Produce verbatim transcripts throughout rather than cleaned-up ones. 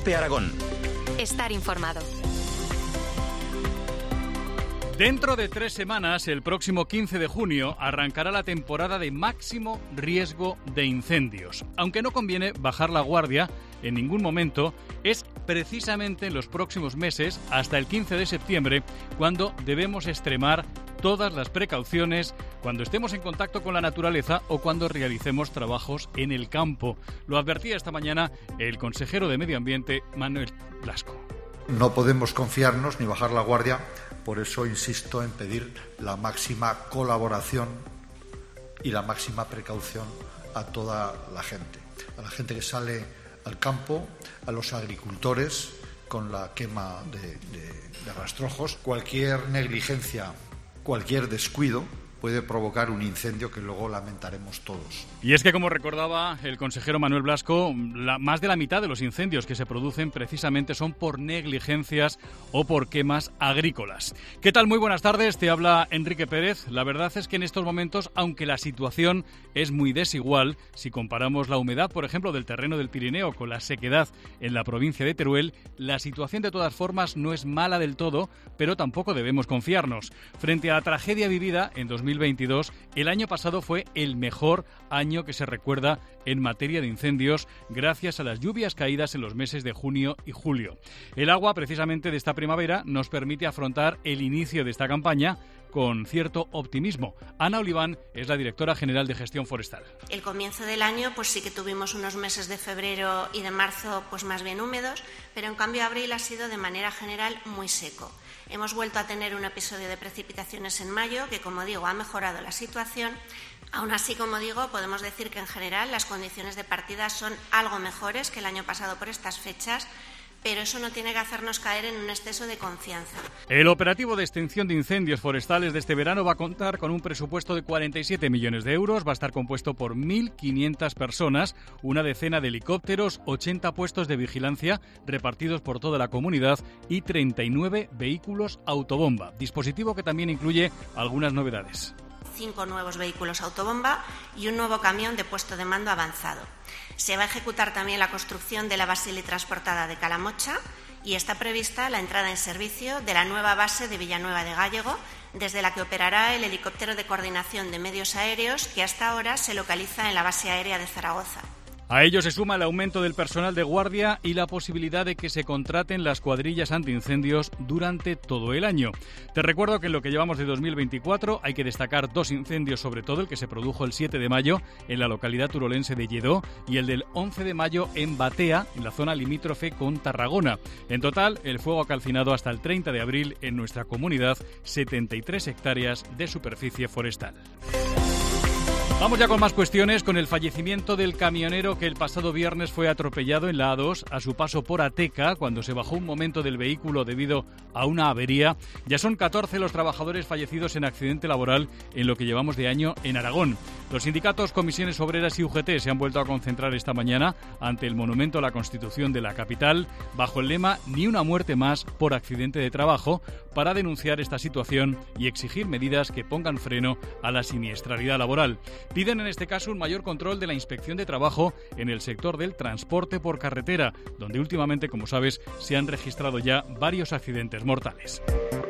COPE Aragón. Estar informado. Dentro de tres semanas, el próximo quince de junio, arrancará la temporada de máximo riesgo de incendios. Aunque no conviene bajar la guardia en ningún momento, es precisamente en los próximos meses, hasta el quince de septiembre, cuando debemos extremar todas las precauciones cuando estemos en contacto con la naturaleza o cuando realicemos trabajos en el campo. Lo advertía esta mañana el consejero de Medio Ambiente, Manuel Blasco. No podemos confiarnos ni bajar la guardia, por eso insisto en pedir la máxima colaboración y la máxima precaución a toda la gente, a la gente que sale al campo, a los agricultores con la quema de, de, de rastrojos. Cualquier negligencia, cualquier descuido puede provocar un incendio que luego lamentaremos todos. Y es que, como recordaba el consejero Manuel Blasco, la, más de la mitad de los incendios que se producen precisamente son por negligencias o por quemas agrícolas. ¿Qué tal? Muy buenas tardes, te habla Enrique Pérez. La verdad es que en estos momentos, aunque la situación es muy desigual, si comparamos la humedad, por ejemplo, del terreno del Pirineo con la sequedad en la provincia de Teruel, la situación de todas formas no es mala del todo, pero tampoco debemos confiarnos. Frente a la tragedia vivida en dos mil veintidós, el año pasado fue el mejor año que se recuerda en materia de incendios gracias a las lluvias caídas en los meses de junio y julio. El agua, precisamente, de esta primavera nos permite afrontar el inicio de esta campaña con cierto optimismo. Ana Oliván es la directora general de Gestión Forestal. El comienzo del año pues sí que tuvimos unos meses de febrero y de marzo pues más bien húmedos, pero en cambio abril ha sido de manera general muy seco. Hemos vuelto a tener un episodio de precipitaciones en mayo que, como digo, ha mejorado la situación. Aún así, como digo, podemos decir que en general las condiciones de partida son algo mejores que el año pasado por estas fechas, pero eso no tiene que hacernos caer en un exceso de confianza. El operativo de extinción de incendios forestales de este verano va a contar con un presupuesto de cuarenta y siete millones de euros, va a estar compuesto por mil quinientas personas, una decena de helicópteros, ochenta puestos de vigilancia repartidos por toda la comunidad y treinta y nueve vehículos autobomba, dispositivo que también incluye algunas novedades. Cinco nuevos vehículos autobomba y un nuevo camión de puesto de mando avanzado. Se va a ejecutar también la construcción de la base teletransportada de Calamocha y está prevista la entrada en servicio de la nueva base de Villanueva de Gállego, desde la que operará el helicóptero de coordinación de medios aéreos que hasta ahora se localiza en la base aérea de Zaragoza. A ello se suma el aumento del personal de guardia y la posibilidad de que se contraten las cuadrillas antiincendios durante todo el año. Te recuerdo que en lo que llevamos de dos mil veinticuatro hay que destacar dos incendios, sobre todo el que se produjo el siete de mayo en la localidad turolense de Lledó y el del once de mayo en Batea, en la zona limítrofe con Tarragona. En total, el fuego ha calcinado hasta el treinta de abril en nuestra comunidad setenta y tres hectáreas de superficie forestal. Vamos ya con más cuestiones, con el fallecimiento del camionero que el pasado viernes fue atropellado en la A dos a su paso por Ateca cuando se bajó un momento del vehículo debido a una avería. Ya son catorce los trabajadores fallecidos en accidente laboral en lo que llevamos de año en Aragón. Los sindicatos, comisiones obreras y U G T se han vuelto a concentrar esta mañana ante el Monumento a la Constitución de la capital bajo el lema "Ni una muerte más por accidente de trabajo", para denunciar esta situación y exigir medidas que pongan freno a la siniestralidad laboral. Piden en este caso un mayor control de la inspección de trabajo en el sector del transporte por carretera, donde últimamente, como sabes, se han registrado ya varios accidentes mortales.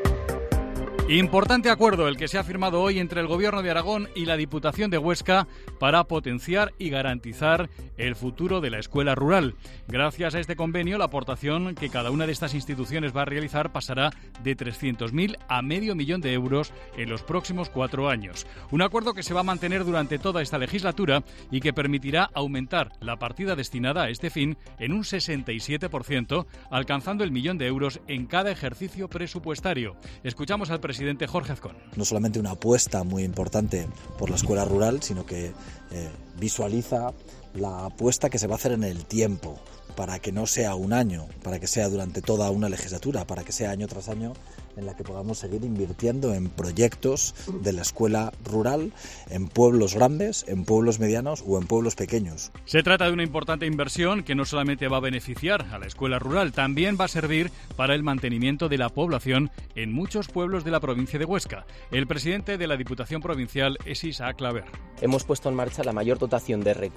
Importante acuerdo el que se ha firmado hoy entre el Gobierno de Aragón y la Diputación de Huesca para potenciar y garantizar el futuro de la escuela rural. Gracias a este convenio, la aportación que cada una de estas instituciones va a realizar pasará de trescientos mil a medio millón de euros en los próximos cuatro años. Un acuerdo que se va a mantener durante toda esta legislatura y que permitirá aumentar la partida destinada a este fin en un sesenta y siete por ciento, alcanzando el millón de euros en cada ejercicio presupuestario. Escuchamos al presidente Jorge Azcón. No solamente una apuesta muy importante por la escuela rural, sino que eh, visualiza la apuesta que se va a hacer en el tiempo, para que no sea un año, para que sea durante toda una legislatura, para que sea año tras año, en la que podamos seguir invirtiendo en proyectos de la escuela rural, en pueblos grandes, en pueblos medianos o en pueblos pequeños. Se trata de una importante inversión que no solamente va a beneficiar a la escuela rural, también va a servir para el mantenimiento de la población en muchos pueblos de la provincia de Huesca. El presidente de la Diputación Provincial es Isaac Claver. Hemos puesto en marcha la mayor dotación de recursos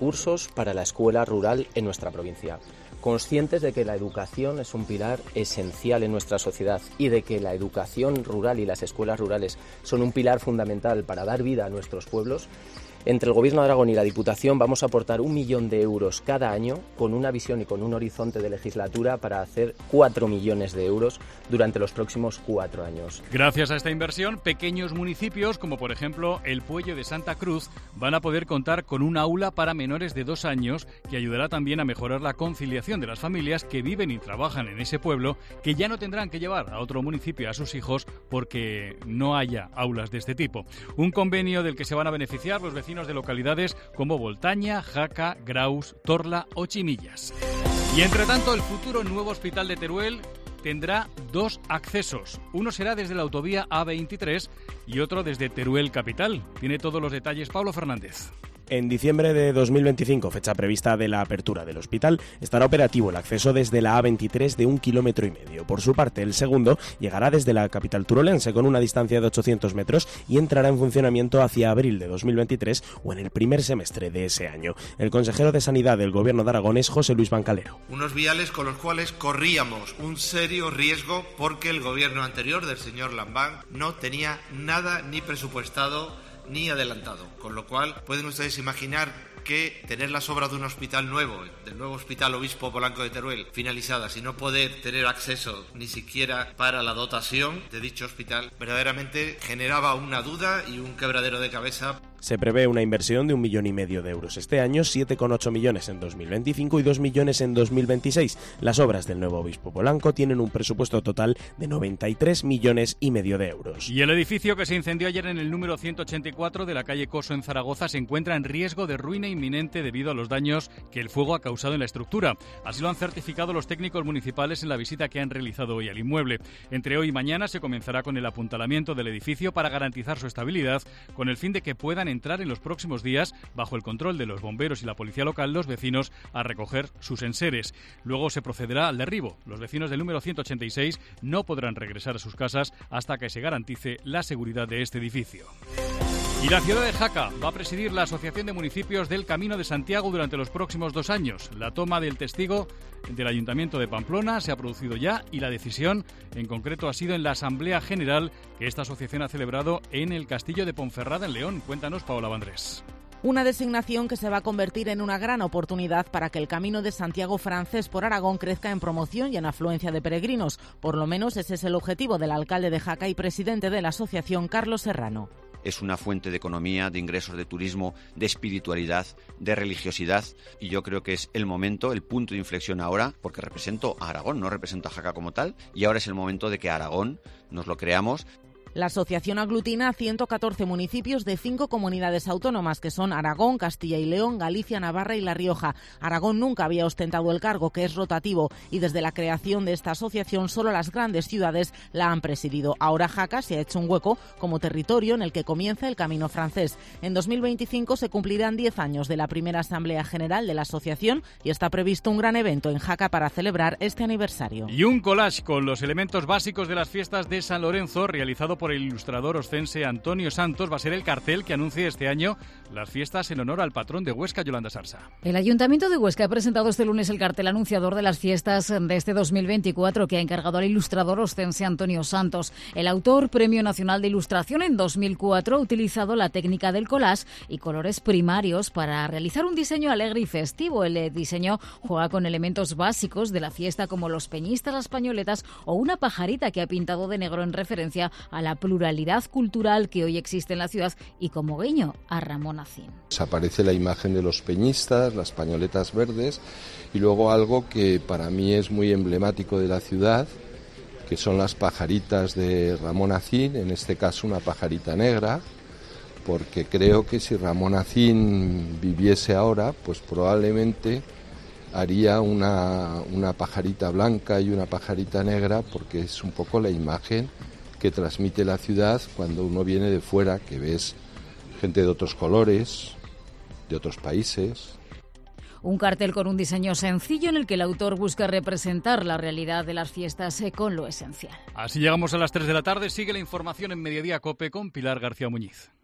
euros para la escuela rural en nuestra provincia. Conscientes de que la educación es un pilar esencial en nuestra sociedad y de que la educación rural y las escuelas rurales son un pilar fundamental para dar vida a nuestros pueblos, entre el Gobierno de Aragón y la Diputación vamos a aportar un millón de euros cada año con una visión y con un horizonte de legislatura para hacer cuatro millones de euros durante los próximos cuatro años. Gracias a esta inversión, pequeños municipios como por ejemplo el Puello de Santa Cruz van a poder contar con un aula para menores de dos años que ayudará también a mejorar la conciliación de las familias que viven y trabajan en ese pueblo, que ya no tendrán que llevar a otro municipio a sus hijos porque no haya aulas de este tipo. Un convenio del que se van a beneficiar los vecinos de localidades como Voltaña, Jaca, Graus, Torla o Chimillas. Y entre tanto, el futuro nuevo hospital de Teruel tendrá dos accesos. Uno será desde la autovía A veintitrés y otro desde Teruel capital. Tiene todos los detalles Pablo Fernández. En diciembre de dos mil veinticinco, fecha prevista de la apertura del hospital, estará operativo el acceso desde la A veintitrés de un kilómetro y medio. Por su parte, el segundo llegará desde la capital turolense con una distancia de ochocientos metros y entrará en funcionamiento hacia abril de dos mil veintitrés o en el primer semestre de ese año. El consejero de Sanidad del Gobierno de Aragón es José Luis Bancalero. Unos viales con los cuales corríamos un serio riesgo porque el gobierno anterior del señor Lambán no tenía nada ni presupuestado ni adelantado, con lo cual pueden ustedes imaginar que tener las obras de un hospital nuevo, del nuevo Hospital Obispo Polanco de Teruel, finalizadas y no poder tener acceso ni siquiera para la dotación de dicho hospital, verdaderamente generaba una duda y un quebradero de cabeza. Se prevé una inversión de un millón y medio de euros este año, siete coma ocho millones en dos mil veinticinco y dos millones en dos mil veintiséis. Las obras del nuevo Obispo Polanco tienen un presupuesto total de noventa y tres millones y medio de euros. Y el edificio que se incendió ayer en el número ciento ochenta y cuatro de la calle Coso en Zaragoza se encuentra en riesgo de ruina inminente debido a los daños que el fuego ha causado en la estructura. Así lo han certificado los técnicos municipales en la visita que han realizado hoy al inmueble. Entre hoy y mañana se comenzará con el apuntalamiento del edificio para garantizar su estabilidad, con el fin de que puedan entrar en los próximos días, bajo el control de los bomberos y la policía local, los vecinos a recoger sus enseres. Luego se procederá al derribo. Los vecinos del número ciento ochenta y seis no podrán regresar a sus casas hasta que se garantice la seguridad de este edificio. Y la ciudad de Jaca va a presidir la Asociación de Municipios del Camino de Santiago durante los próximos dos años. La toma del testigo del Ayuntamiento de Pamplona se ha producido ya y la decisión en concreto ha sido en la Asamblea General que esta asociación ha celebrado en el Castillo de Ponferrada en León. Cuéntanos, Paola Vandrés. Una designación que se va a convertir en una gran oportunidad para que el Camino de Santiago francés por Aragón crezca en promoción y en afluencia de peregrinos. Por lo menos ese es el objetivo del alcalde de Jaca y presidente de la asociación, Carlos Serrano. Es una fuente de economía, de ingresos, de turismo, de espiritualidad, de religiosidad, y yo creo que es el momento, el punto de inflexión ahora, porque represento a Aragón, no represento a Jaca como tal, y ahora es el momento de que Aragón nos lo creamos. La asociación aglutina a ciento catorce municipios de cinco comunidades autónomas, que son Aragón, Castilla y León, Galicia, Navarra y La Rioja. Aragón nunca había ostentado el cargo, que es rotativo, y desde la creación de esta asociación solo las grandes ciudades la han presidido. Ahora Jaca se ha hecho un hueco como territorio en el que comienza el camino francés. En dos mil veinticinco se cumplirán diez años de la primera Asamblea General de la asociación y está previsto un gran evento en Jaca para celebrar este aniversario. Y un collage con los elementos básicos de las fiestas de San Lorenzo, realizado por por el ilustrador oscense Antonio Santos, va a ser el cartel que anuncie este año las fiestas en honor al patrón de Huesca, Yolanda Sarsa. El Ayuntamiento de Huesca ha presentado este lunes el cartel anunciador de las fiestas de este dos mil veinticuatro que ha encargado al ilustrador oscense Antonio Santos. El autor, Premio Nacional de Ilustración en dos mil cuatro, ha utilizado la técnica del collage y colores primarios para realizar un diseño alegre y festivo. El diseño juega con elementos básicos de la fiesta como los peñistas, las pañoletas o una pajarita que ha pintado de negro en referencia a la pluralidad cultural que hoy existe en la ciudad y como guiño a Ramón Acín. Aparece la imagen de los peñistas, las pañoletas verdes y luego algo que para mí es muy emblemático de la ciudad, que son las pajaritas de Ramón Acín, en este caso una pajarita negra, porque creo que si Ramón Acín viviese ahora, pues probablemente haría una, una pajarita blanca y una pajarita negra, porque es un poco la imagen que transmite la ciudad cuando uno viene de fuera, que ves gente de otros colores, de otros países. Un cartel con un diseño sencillo en el que el autor busca representar la realidad de las fiestas con lo esencial. Así llegamos a las tres de la tarde. Sigue la información en Mediodía COPE con Pilar García Muñiz.